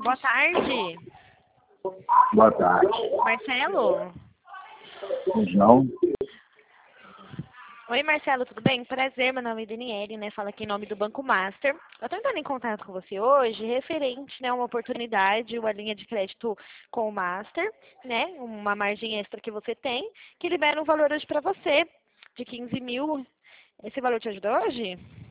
Boa tarde. Boa tarde. Marcelo? João? Oi, Marcelo, tudo bem? Prazer, meu nome é Daniele, né? Fala aqui em nome do Banco Master. Eu tô entrando em contato com você hoje, referente, né, a uma oportunidade, uma linha de crédito com o Master, né? Uma margem extra que você tem, que libera um valor hoje para você de 15 mil. Esse valor te ajuda hoje?